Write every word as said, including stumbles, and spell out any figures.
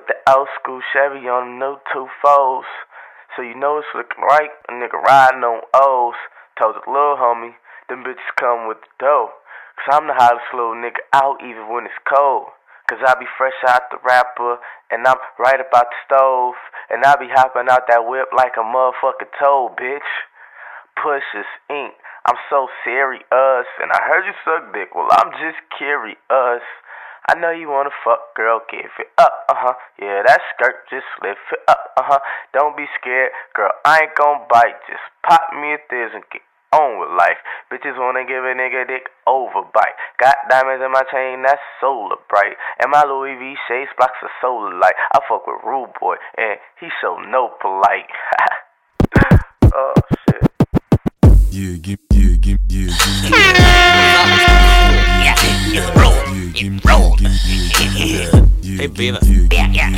the old school Chevy on them new two fours. So you know it's looking right, a nigga riding on O's. Told the little homie, them bitches come with the dough. Cause I'm the hottest little nigga out even when it's cold. Cause I be fresh out the rapper, and I'm right about the stove. And I be hopping out that whip like a motherfucking toad, bitch. Push is ink, I'm so serious. And I heard you suck dick, well I'm just curious. I know you wanna fuck, girl, give it up, uh-huh. Yeah, that skirt, just lift it up, uh-huh. Don't be scared, girl, I ain't gon' bite. Just pop me a thiz and get on with life. Bitches wanna give a nigga dick overbite. Got diamonds in my chain, that's solar bright. And my Louis V shades blocks the solar light. I fuck with Rude Boy, and he so no polite. Oh, shit. Yeah, give, yeah, give, yeah, give me that. Yeah, it's roll, it's roll. Hey, baby. Yeah, yeah.